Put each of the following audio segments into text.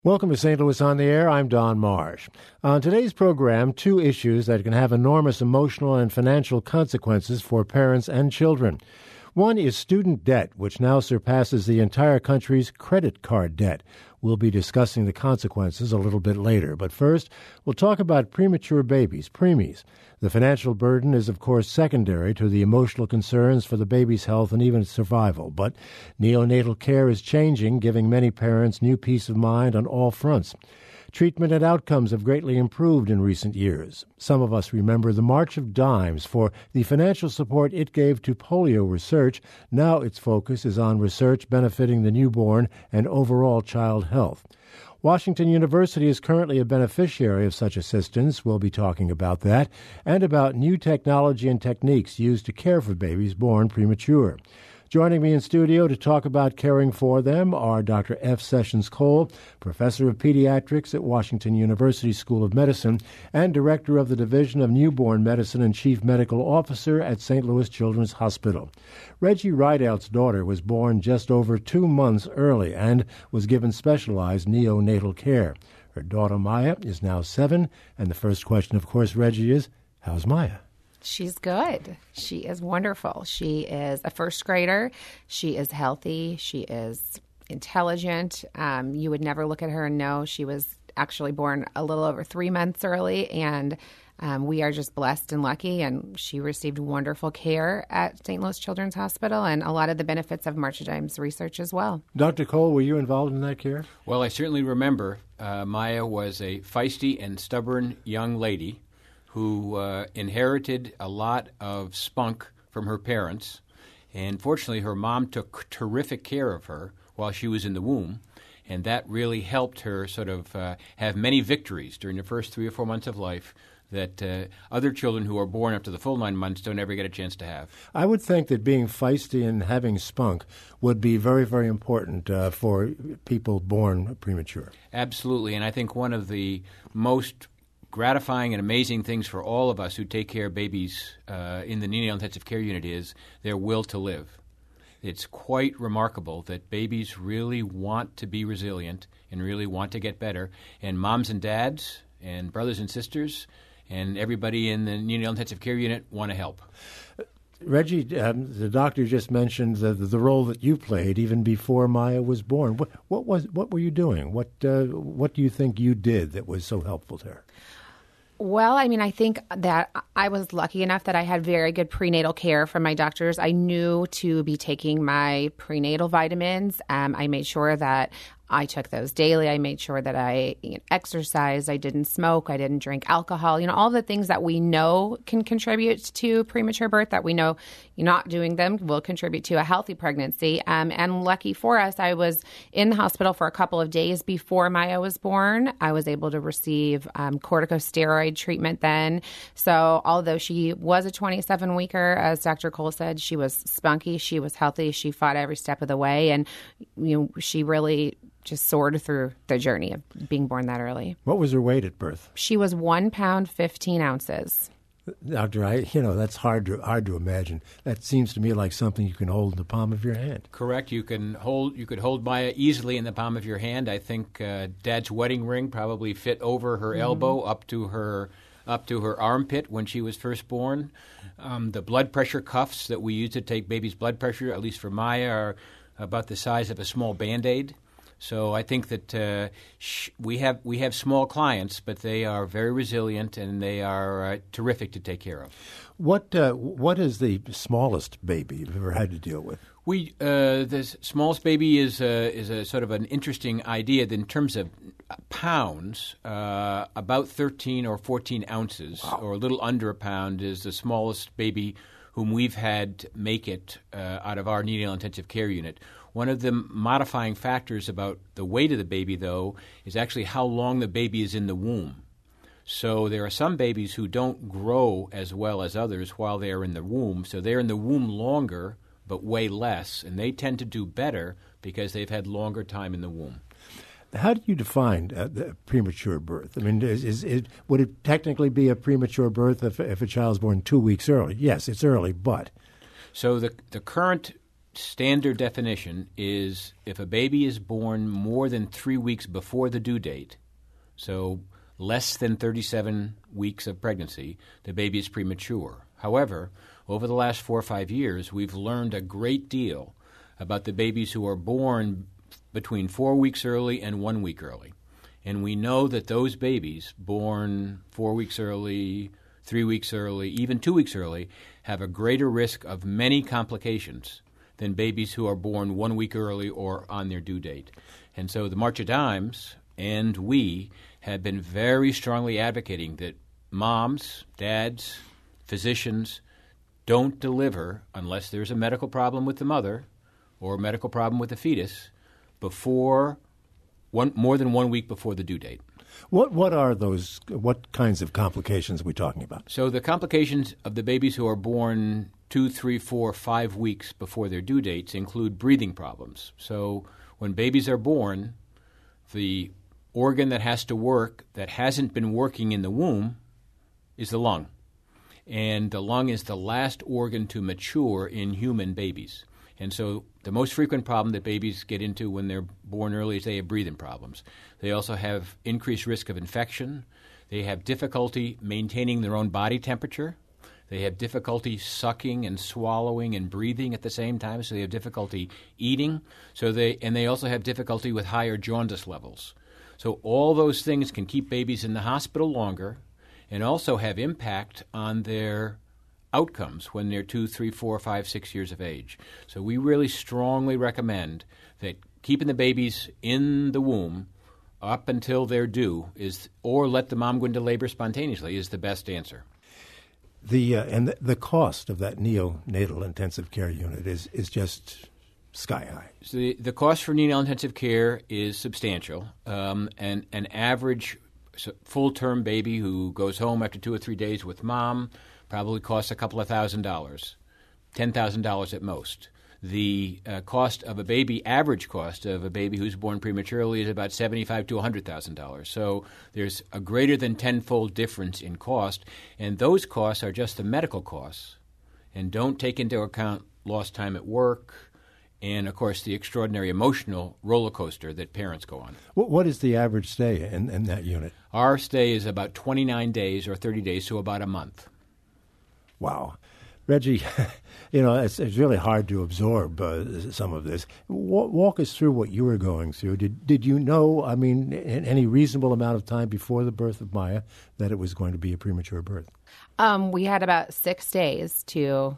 Welcome to St. Louis on the Air. I'm Don Marsh. On today's program, two issues that can have enormous emotional and financial consequences for parents and children. One is student debt, which now surpasses the entire country's credit card debt. We'll be discussing the consequences a little bit later. But first, we'll talk about premature babies, preemies. The financial burden is, of course, secondary to the emotional concerns for the baby's health and even survival. But neonatal care is changing, giving many parents new peace of mind on all fronts. Treatment and outcomes have greatly improved in recent years. Some of us remember the March of Dimes for the financial support it gave to polio research. Now its focus is on research benefiting the newborn and overall child health. Washington University is currently a beneficiary of such assistance. We'll be talking about that and about new technology and techniques used to care for babies born premature. Joining me in studio to talk about caring for them are Dr. F. Sessions Cole, professor of pediatrics at Washington University School of Medicine and director of the Division of Newborn Medicine and chief medical officer at St. Louis Children's Hospital. Reggie Rideout's daughter was born just over 2 months early and was given specialized neonatal care. Her daughter Maya is now 7, and the first question, of course, Reggie, is, how's Maya? She's good. She is wonderful. She is a first grader. She is healthy. She is intelligent. You would never look at her and know she was actually born a little over 3 months early, and we are just blessed and lucky, and she received wonderful care at St. Louis Children's Hospital and a lot of the benefits of March of Dimes research as well. Dr. Cole, were you involved in that care? Well, I certainly remember Maya was a feisty and stubborn young lady who inherited a lot of spunk from her parents. And fortunately, her mom took terrific care of her while she was in the womb. And that really helped her sort of have many victories during the first 3 or 4 months of life that other children who are born up to the full 9 months don't ever get a chance to have. I would think that being feisty and having spunk would be very, very important for people born premature. Absolutely. And I think one of the most gratifying and amazing things for all of us who take care of babies in the neonatal intensive care unit is their will to live. It's quite remarkable that babies really want to be resilient and really want to get better. And moms and dads and brothers and sisters and everybody in the neonatal intensive care unit want to help. Reggie, the doctor just mentioned the role that you played even before Maya was born. What were you doing? What do you think you did that was so helpful to her? Well, I mean, I think that I was lucky enough that I had very good prenatal care from my doctors. I knew to be taking my prenatal vitamins. I made sure that I took those daily. I made sure that I exercised. I didn't smoke. I didn't drink alcohol. All the things that we know can contribute to premature birth, that we know not doing them will contribute to a healthy pregnancy. And lucky for us, I was in the hospital for a couple of days before Maya was born. I was able to receive corticosteroid treatment then. So although she was a 27-weeker, as Dr. Cole said, she was spunky. She was healthy. She fought every step of the way. And she really just soared through the journey of being born that early. What was her weight at birth? She was 1 pound, 15 ounces. Doctor, that's hard to imagine. That seems to me like something you can hold in the palm of your hand. Correct. You could hold Maya easily in the palm of your hand. I think Dad's wedding ring probably fit over her elbow up to her armpit when she was first born. The blood pressure cuffs that we use to take baby's blood pressure, at least for Maya, are about the size of a small Band-Aid. So I think that we have small clients, but they are very resilient and they are terrific to take care of. What is the smallest baby you've ever had to deal with? The smallest baby is a sort of an interesting idea. In terms of pounds, about 13 or 14 ounces, wow, or a little under a pound is the smallest baby whom we've had make it out of our neonatal intensive care unit. One of the modifying factors about the weight of the baby, though, is actually how long the baby is in the womb. So there are some babies who don't grow as well as others while they are in the womb. So they're in the womb longer but weigh less, and they tend to do better because they've had longer time in the womb. How do you define the premature birth? I mean, would it technically be a premature birth if a child's born 2 weeks early? Yes, it's early, but... So the current standard definition is if a baby is born more than 3 weeks before the due date, so less than 37 weeks of pregnancy, the baby is premature. However, over the last 4 or 5 years, we've learned a great deal about the babies who are born between 4 weeks early and 1 week early. And we know that those babies born 4 weeks early, 3 weeks early, even 2 weeks early, have a greater risk of many complications than babies who are born 1 week early or on their due date. And so the March of Dimes and we have been very strongly advocating that moms, dads, physicians don't deliver unless there's a medical problem with the mother or a medical problem with the fetus before more than 1 week before the due date. What are those? What kinds of complications are we talking about? So the complications of the babies who are born 2, 3, 4, 5 weeks before their due dates include breathing problems. So when babies are born, the organ that has to work that hasn't been working in the womb is the lung. And the lung is the last organ to mature in human babies. And so the most frequent problem that babies get into when they're born early is they have breathing problems. They also have increased risk of infection. They have difficulty maintaining their own body temperature. They have difficulty sucking and swallowing and breathing at the same time, so they have difficulty eating. And they also have difficulty with higher jaundice levels. So all those things can keep babies in the hospital longer and also have impact on their outcomes when they're 2, 3, 4, 5, 6 years of age. So we really strongly recommend that keeping the babies in the womb up until they're due or let the mom go into labor spontaneously is the best answer. The cost of that neonatal intensive care unit is just sky high. So the cost for neonatal intensive care is substantial. And an average full-term baby who goes home after 2 or 3 days with mom probably costs a couple of $1,000, $10,000 at most. The average cost of a baby who's born prematurely is about $75,000 to $100,000. So there's a greater than tenfold difference in cost, and those costs are just the medical costs and don't take into account lost time at work and, of course, the extraordinary emotional roller coaster that parents go on. What is the average stay in that unit? Our stay is about 29 days or 30 days, so about a month. Wow. Reggie, it's really hard to absorb some of this. Walk us through what you were going through. Did you know, in any reasonable amount of time before the birth of Maya, that it was going to be a premature birth? We had about 6 days to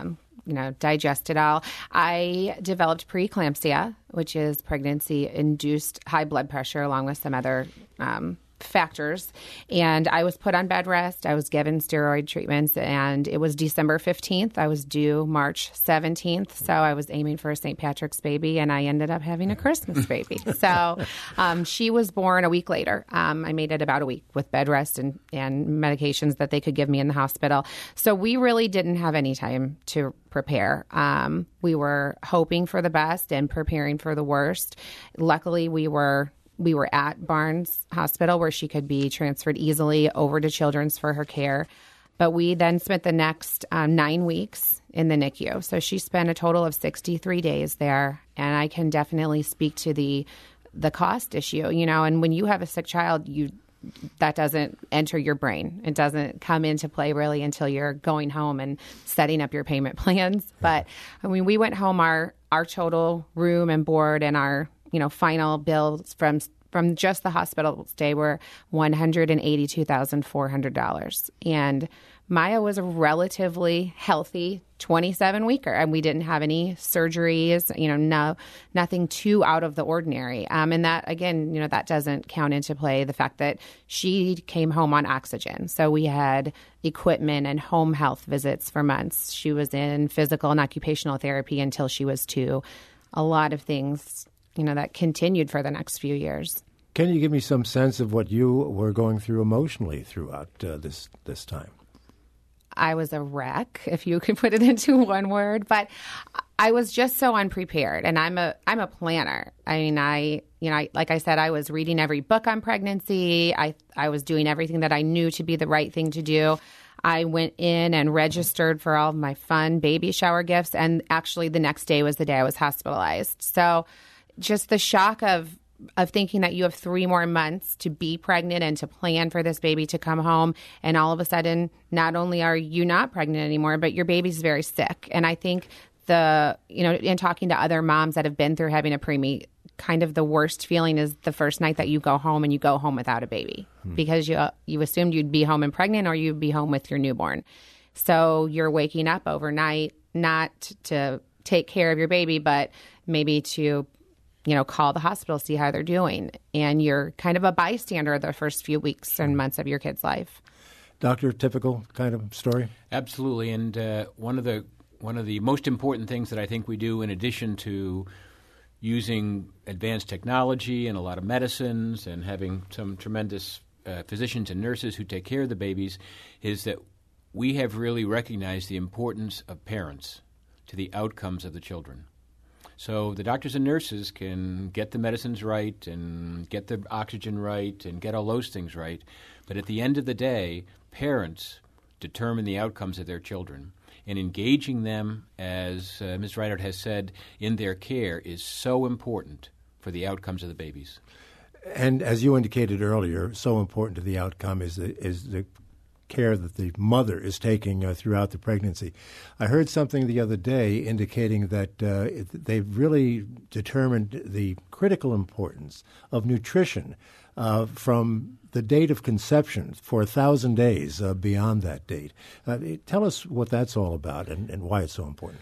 digest it all. I developed preeclampsia, which is pregnancy-induced high blood pressure, along with some other factors. And I was put on bed rest. I was given steroid treatments, and it was December 15th. I was due March 17th. So I was aiming for a St. Patrick's baby, and I ended up having a Christmas baby. So she was born a week later. I made it about a week with bed rest and medications that they could give me in the hospital. So we really didn't have any time to prepare. We were hoping for the best and preparing for the worst. Luckily, we were at Barnes Hospital where she could be transferred easily over to Children's for her care. But we then spent the next 9 weeks in the NICU. So she spent a total of 63 days there. And I can definitely speak to the cost issue, and when you have a sick child, that doesn't enter your brain. It doesn't come into play really until you're going home and setting up your payment plans. But we went home, our total room and board and our final bills from just the hospital stay were $182,400. And Maya was a relatively healthy 27-weeker, and we didn't have any surgeries, nothing too out of the ordinary. And that, again, that doesn't count into play the fact that she came home on oxygen. So we had equipment and home health visits for months. She was in physical and occupational therapy until she was 2. A lot of things that continued for the next few years. Can you give me some sense of what you were going through emotionally throughout this time? I was a wreck, if you could put it into one word, but I was just so unprepared, and I'm a planner. Like I said, I was reading every book on pregnancy. I was doing everything that I knew to be the right thing to do. I went in and registered for all of my fun baby shower gifts. And actually the next day was the day I was hospitalized. So just the shock of thinking that you have 3 more months to be pregnant and to plan for this baby to come home. And all of a sudden, not only are you not pregnant anymore, but your baby's very sick. And I think in talking to other moms that have been through having a preemie, kind of the worst feeling is the first night that you go home and you go home without a baby because you assumed you'd be home and pregnant or you'd be home with your newborn. So you're waking up overnight, not to take care of your baby, but maybe to call the hospital, see how they're doing. And you're kind of a bystander the first few weeks and months of your kid's life. Doctor, typical kind of story? Absolutely. And one of the most important things that I think we do, in addition to using advanced technology and a lot of medicines and having some tremendous physicians and nurses who take care of the babies, is that we have really recognized the importance of parents to the outcomes of the children. So the doctors and nurses can get the medicines right and get the oxygen right and get all those things right. But at the end of the day, parents determine the outcomes of their children. And engaging them, as Ms. Rideout has said, in their care is so important for the outcomes of the babies. And as you indicated earlier, so important to the outcome is the care that the mother is taking throughout the pregnancy. I heard something the other day indicating that they've really determined the critical importance of nutrition from the date of conception for 1,000 days beyond that date. Tell us what that's all about and why it's so important.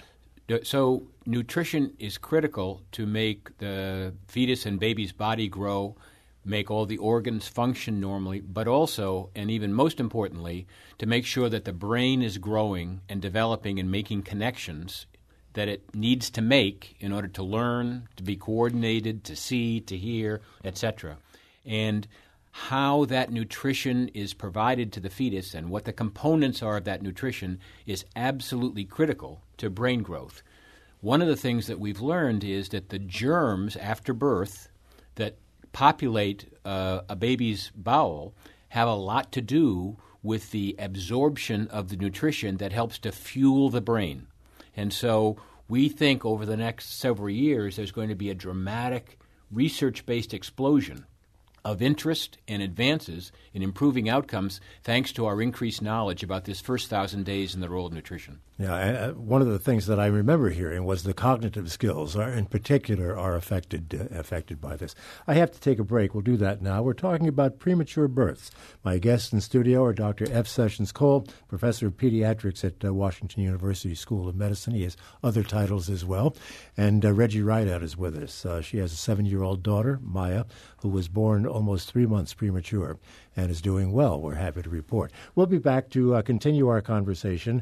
So nutrition is critical to make the fetus and baby's body grow, make all the organs function normally, but also, and even most importantly, to make sure that the brain is growing and developing and making connections that it needs to make in order to learn, to be coordinated, to see, to hear, etc. And how that nutrition is provided to the fetus and what the components are of that nutrition is absolutely critical to brain growth. One of the things that we've learned is that the germs after birth that populate a baby's bowel have a lot to do with the absorption of the nutrition that helps to fuel the brain. And so we think over the next several years there's going to be a dramatic research-based explosion of interest and advances in improving outcomes thanks to our increased knowledge about this first 1,000 days and the role of nutrition. Yeah, one of the things that I remember hearing was the cognitive skills in particular are affected by this. I have to take a break. We'll do that now. We're talking about premature births. My guests in studio are Dr. F. Sessions Cole, professor of pediatrics at Washington University School of Medicine. He has other titles as well. And Reggie Rideout is with us. She has a 7-year-old daughter, Maya, who was born almost 3 months premature and is doing well, we're happy to report. We'll be back to continue our conversation.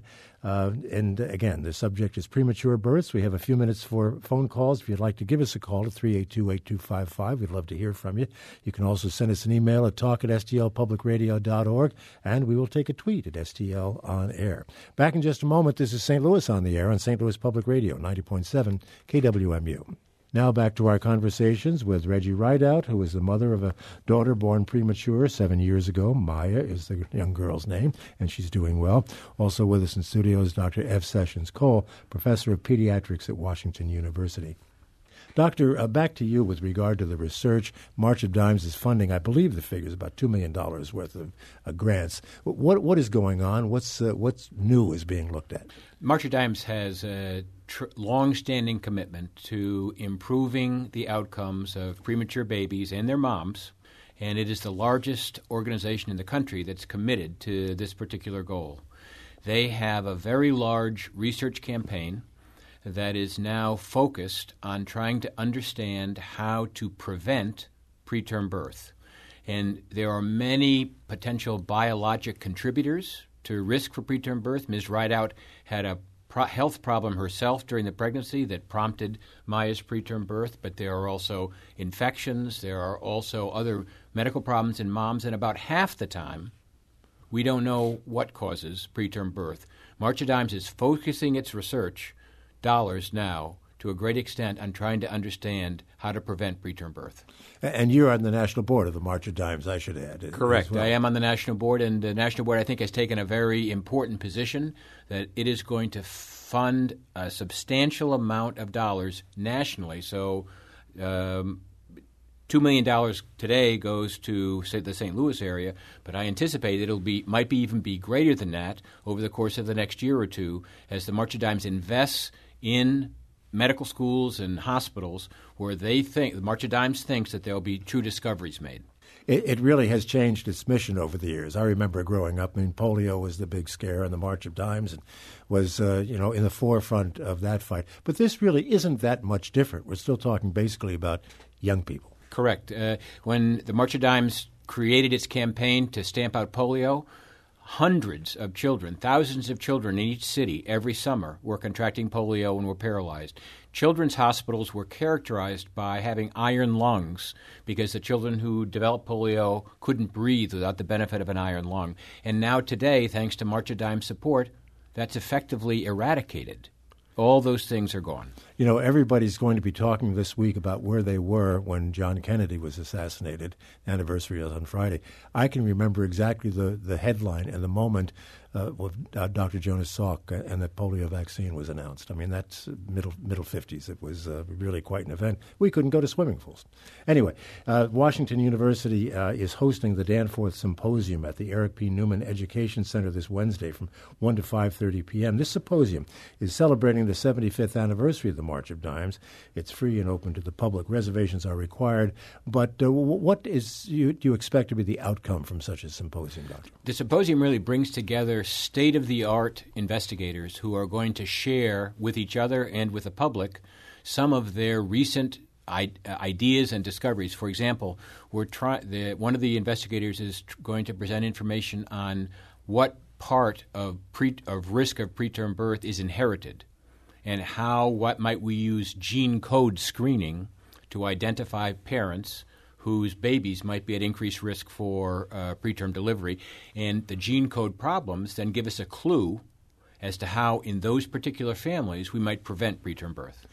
And again, the subject is premature births. We have a few minutes for phone calls. If you'd like to give us a call at 382-8255, we'd love to hear from you. You can also send us an email at talk@stlpublicradio.org, and we will take a tweet at STL On Air. Back in just a moment, this is St. Louis on the Air on St. Louis Public Radio, 90.7 KWMU. Now back to our conversations with Reggie Rideout, who is the mother of a daughter born premature 7 years ago. Maya is the young girl's name, and she's doing well. Also with us in studio is Dr. F. Sessions Cole, professor of pediatrics at Washington University. Doctor, back to you with regard to the research. March of Dimes is funding, I believe the figure is about $2 million worth of grants. What is going on? What's new is being looked at? March of Dimes has a long-standing commitment to improving the outcomes of premature babies and their moms, and it is the largest organization in the country that's committed to this particular goal. They have a very large research campaign that is now focused on trying to understand how to prevent preterm birth. And there are many potential biologic contributors to risk for preterm birth. Ms. Rideout had a health problem herself during the pregnancy that prompted Maya's preterm birth, but there are also infections. There are also other medical problems in moms, and about half the time, we don't know what causes preterm birth. March of Dimes is focusing its research dollars now to a great extent on trying to understand how to prevent preterm birth. And you're on the National Board of the March of Dimes, I should add. Correct. Well. I am on the National Board, and the National Board, I think, has taken a very important position that it is going to fund a substantial amount of dollars nationally. So $2 million today goes to, say, the St. Louis area, but I anticipate might even be greater than that over the course of the next year or two as the March of Dimes invests in medical schools and hospitals where the March of Dimes thinks that there will be true discoveries made. It really has changed its mission over the years. I remember growing up, polio was the big scare, and the March of Dimes was, in the forefront of that fight. But this really isn't that much different. We're still talking basically about young people. Correct. When the March of Dimes created its campaign to stamp out polio, hundreds of children, thousands of children in each city every summer were contracting polio and were paralyzed. Children's hospitals were characterized by having iron lungs because the children who developed polio couldn't breathe without the benefit of an iron lung. And now today, thanks to March of Dimes support, that's effectively eradicated. All those things are gone. Everybody's going to be talking this week about where they were when John Kennedy was assassinated. The anniversary is on Friday. I can remember exactly the headline and the moment Dr. Jonas Salk and the polio vaccine was announced. That's middle 50s. It was really quite an event. We couldn't go to swimming pools. Anyway, Washington University is hosting the Danforth Symposium at the Eric P. Newman Education Center this Wednesday from 1 to 5:30 p.m. This symposium is celebrating the 75th anniversary of the March of Dimes. It's free and open to the public. Reservations are required. But what do you expect to be the outcome from such a symposium, Doctor? The symposium really brings together state-of-the-art investigators who are going to share with each other and with the public some of their recent ideas and discoveries. For example, one of the investigators is going to present information on what part of risk of preterm birth is inherited, and what might we use gene code screening to identify parents whose babies might be at increased risk for preterm delivery. And the gene code problems then give us a clue as to how, in those particular families, we might prevent preterm birth.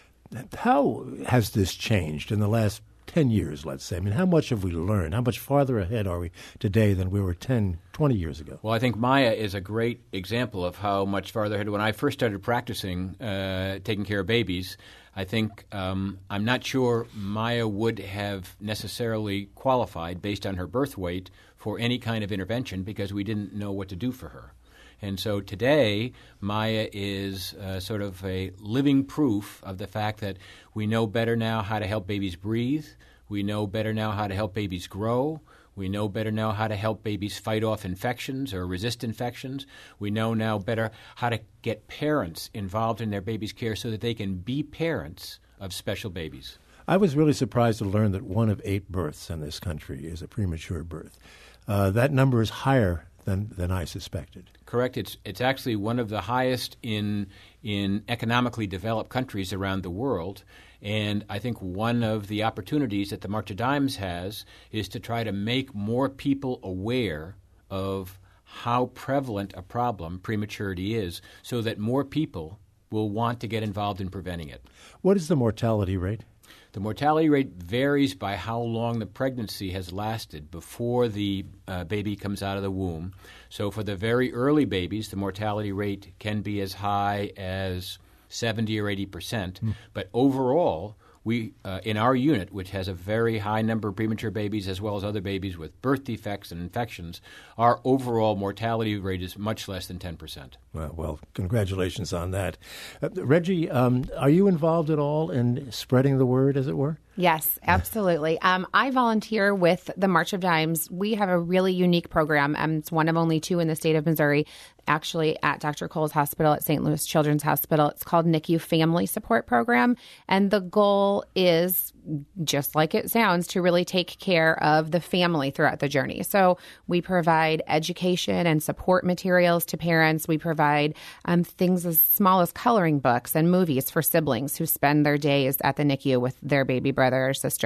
How has this changed in the last 10 years, let's say? How much have we learned? How much farther ahead are we today than we were 10, 20 years ago? Well, I think Maya is a great example of how much farther ahead. When I first started practicing taking care of babies, I think I'm not sure Maya would have necessarily qualified based on her birth weight for any kind of intervention because we didn't know what to do for her. And so today, Maya is sort of a living proof of the fact that we know better now how to help babies breathe. We know better now how to help babies grow. We know better now how to help babies fight off infections or resist infections. We know now better how to get parents involved in their babies' care so that they can be parents of special babies. I was really surprised to learn that 1 of 8 births in this country is a premature birth. That number is higher than I suspected. Correct. It's actually one of the highest in economically developed countries around the world. And I think one of the opportunities that the March of Dimes has is to try to make more people aware of how prevalent a problem prematurity is so that more people will want to get involved in preventing it. What is the mortality rate? The mortality rate varies by how long the pregnancy has lasted before the baby comes out of the womb. So for the very early babies, the mortality rate can be as high as 70 or 80%. But overall, we in our unit, which has a very high number of premature babies as well as other babies with birth defects and infections, our overall mortality rate is much less than 10%. Well, congratulations on that. Reggie, are you involved at all in spreading the word, as it were? Yes, absolutely. I volunteer with the March of Dimes. We have a really unique program. It's one of only 2 in the state of Missouri, actually at Dr. Cole's Hospital at St. Louis Children's Hospital. It's called NICU Family Support Program. And the goal is, just like it sounds, to really take care of the family throughout the journey. So we provide education and support materials to parents. We provide things as small as coloring books and movies for siblings who spend their days at the NICU with their baby brother or sister.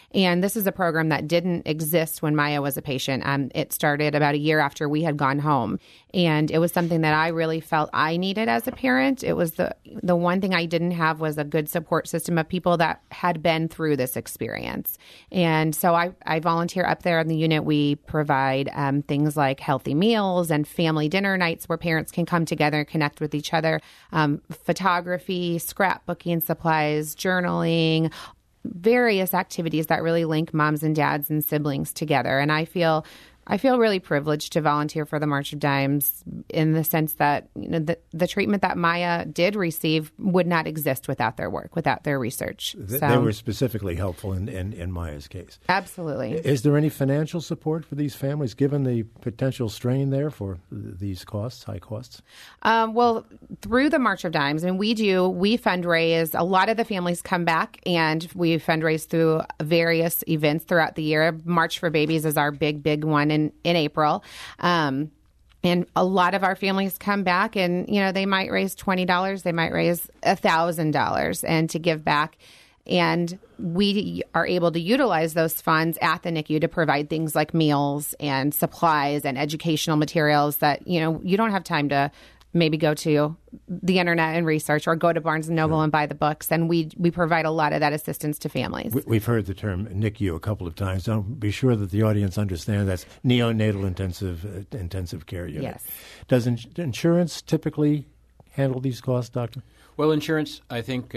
And this is a program that didn't exist when Maya was a patient. It started about a year after we had gone home. And it was something that I really felt I needed as a parent. It was the one thing I didn't have was a good support system of people that had been through this experience. And so I volunteer up there in the unit. We provide things like healthy meals and family dinner nights where parents can come together and connect with each other, photography, scrapbooking supplies, journaling, various activities that really link moms and dads and siblings together. And I feel really privileged to volunteer for the March of Dimes in the sense that the treatment that Maya did receive would not exist without their work, without their research. They were specifically helpful in Maya's case. Absolutely. Is there any financial support for these families, given the potential strain there for these costs, high costs? Well, through the March of Dimes, and we fundraise. A lot of the families come back, and we fundraise through various events throughout the year. March for Babies is our big one in April. And a lot of our families come back and, they might raise $20, they might raise $1,000 and to give back. And we are able to utilize those funds at the NICU to provide things like meals and supplies and educational materials that, you don't have time to maybe go to the internet and research or go to Barnes & Noble and buy the books. And we provide a lot of that assistance to families. We've heard the term NICU a couple of times. Don't be sure that the audience understands that's neonatal intensive care unit. Yes. Does insurance typically handle these costs, Doctor? Well, insurance, I think,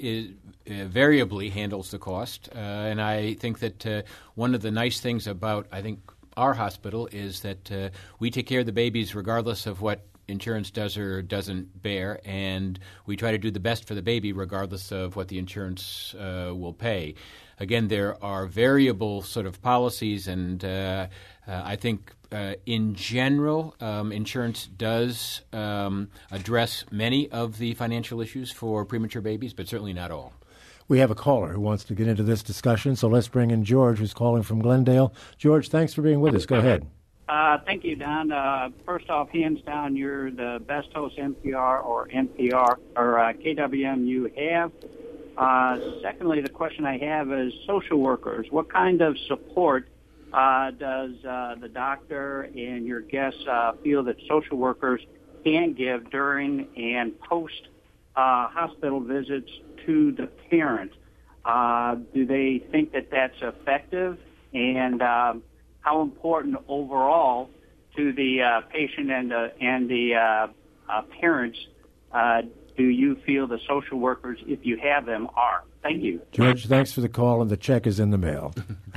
variably handles the cost. And I think that one of the nice things about, our hospital is that we take care of the babies regardless of what insurance does or doesn't bear, and we try to do the best for the baby regardless of what the insurance will pay. Again, there are variable sort of policies, and I think in general, insurance does address many of the financial issues for premature babies, but certainly not all. We have a caller who wants to get into this discussion, so let's bring in George, who's calling from Glendale. George, thanks for being with us. Go ahead. Thank you, Don. First off, hands down, you're the best host NPR or KWM you have. Secondly, the question I have is social workers. What kind of support does the doctor and your guests feel that social workers can give during and post hospital visits to the parent? Do they think that that's effective? And how important overall to the patient and the parents do you feel the social workers, if you have them, are? Thank you. George, thanks for the call, and the check is in the mail.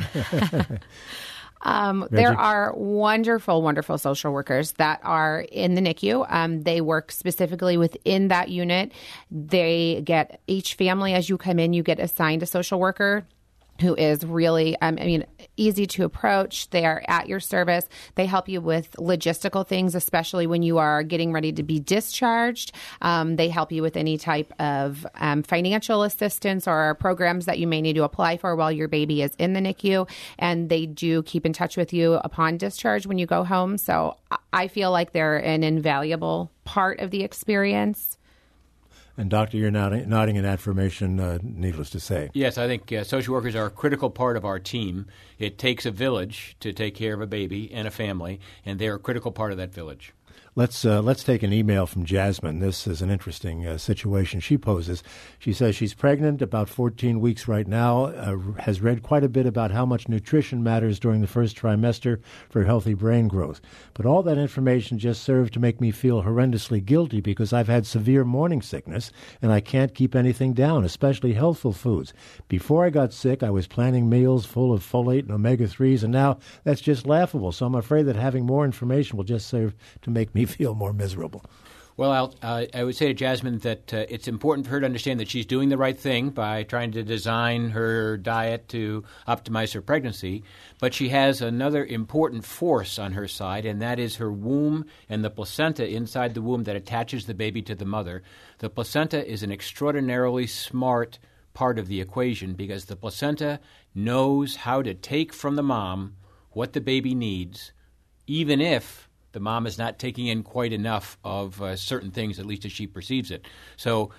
There are wonderful, wonderful social workers that are in the NICU. They work specifically within that unit. They get, each family, as you come in, you get assigned a social worker who is really, easy to approach. They are at your service. They help you with logistical things, especially when you are getting ready to be discharged. They help you with any type of financial assistance or programs that you may need to apply for while your baby is in the NICU. And they do keep in touch with you upon discharge when you go home. So I feel like they're an invaluable part of the experience. And, Doctor, you're nodding in affirmation, needless to say. Yes, I think social workers are a critical part of our team. It takes a village to take care of a baby and a family, and they're a critical part of that village. Let's take an email from Jasmine. This is an interesting situation she poses. She says she's pregnant, about 14 weeks right now, has read quite a bit about how much nutrition matters during the first trimester for healthy brain growth. But all that information just served to make me feel horrendously guilty because I've had severe morning sickness and I can't keep anything down, especially healthful foods. Before I got sick, I was planning meals full of folate and omega-3s, and now that's just laughable. So I'm afraid that having more information will just serve to make me feel more miserable. Well, I would say to Jasmine that it's important for her to understand that she's doing the right thing by trying to design her diet to optimize her pregnancy. But she has another important force on her side, and that is her womb and the placenta inside the womb that attaches the baby to the mother. The placenta is an extraordinarily smart part of the equation because the placenta knows how to take from the mom what the baby needs, even if the mom is not taking in quite enough of certain things, at least as she perceives it. So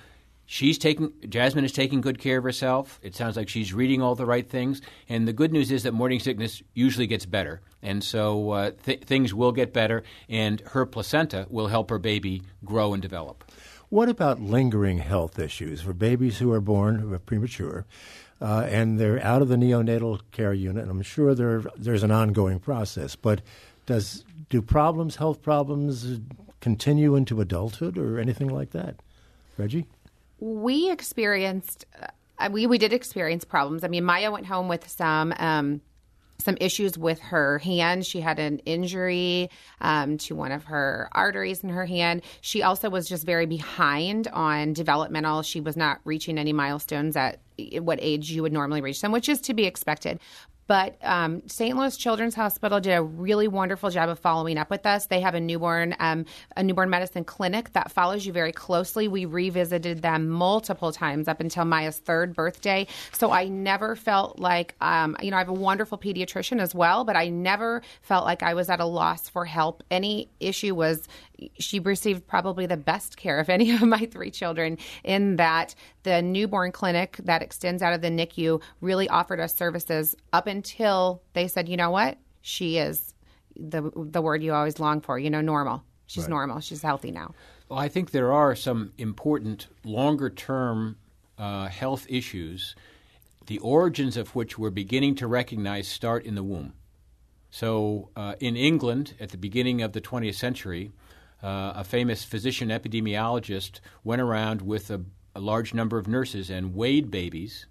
Jasmine is taking good care of herself. It sounds like she's reading all the right things. And the good news is that morning sickness usually gets better. And so things will get better, and her placenta will help her baby grow and develop. What about lingering health issues for babies who are born who are premature, and they're out of the neonatal care unit? And I'm sure there's an ongoing process, but do health problems continue into adulthood or anything like that? Reggie? We did experience problems. I mean, Maya went home with some issues with her hand. She had an injury to one of her arteries in her hand. She also was just very behind on developmental. She was not reaching any milestones at what age you would normally reach them, which is to be expected. But St. Louis Children's Hospital did a really wonderful job of following up with us. They have a newborn medicine clinic that follows you very closely. We revisited them multiple times up until Maya's third birthday. So I never felt like, I have a wonderful pediatrician as well, but I never felt like I was at a loss for help. Any issue was, she received probably the best care of any of my three children, in that the newborn clinic that extends out of the NICU really offered us services up until they said, you know what, she is the word you always long for, normal. She's right. Normal. She's healthy now. Well, I think there are some important longer-term health issues, the origins of which we're beginning to recognize start in the womb. So in England, at the beginning of the 20th century, a famous physician epidemiologist went around with a large number of nurses and weighed babies,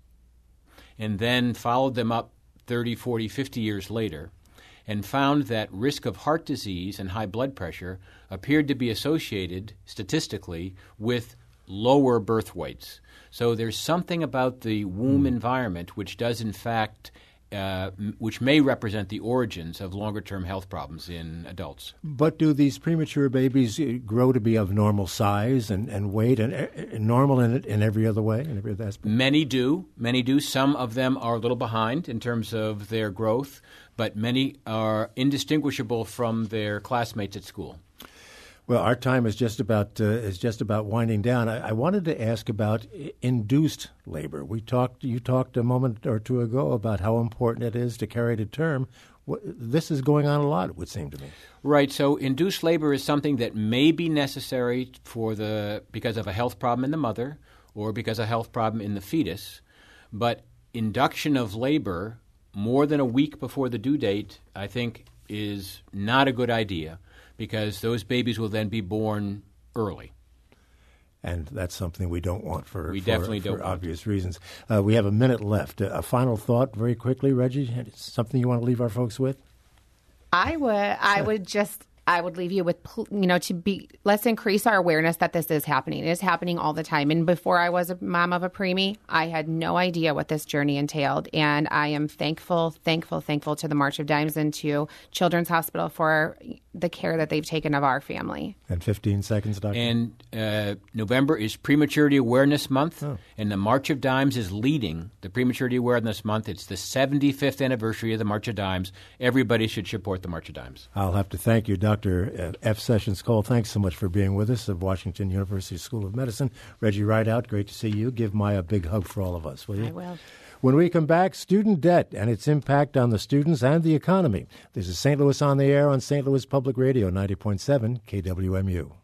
and then followed them up 30, 40, 50 years later, and found that risk of heart disease and high blood pressure appeared to be associated statistically with lower birth weights. So there's something about the womb environment which does, in fact, which may represent the origins of longer-term health problems in adults. But do these premature babies grow to be of normal size and weight and normal in every other way, in every other aspect? Many do. Some of them are a little behind in terms of their growth, but many are indistinguishable from their classmates at school. Well, our time is just about winding down. I wanted to ask about induced labor. You talked a moment or two ago about how important it is to carry to term. This is going on a lot, it would seem to me. Right. So induced labor is something that may be necessary because of a health problem in the mother or because of a health problem in the fetus. But induction of labor more than a week before the due date, I think, is not a good idea, because those babies will then be born early. And that's something we don't want for obvious reasons. We have a minute left. A final thought very quickly, Reggie, something you want to leave our folks with? I would leave you with, let's increase our awareness that this is happening. It is happening all the time. And before I was a mom of a preemie, I had no idea what this journey entailed. And I am thankful to the March of Dimes and to Children's Hospital for the care that they've taken of our family. And 15 seconds, Doctor. And November is Prematurity Awareness Month, and the March of Dimes is leading the Prematurity Awareness Month. It's the 75th anniversary of the March of Dimes. Everybody should support the March of Dimes. I'll have to thank you, Dr. F. Sessions Cole. Thanks so much for being with us at Washington University School of Medicine. Reggie Rideout, great to see you. Give Maya a big hug for all of us, will you? I will. When we come back, student debt and its impact on the students and the economy. This is St. Louis on the Air on St. Louis Public Radio, 90.7 KWMU.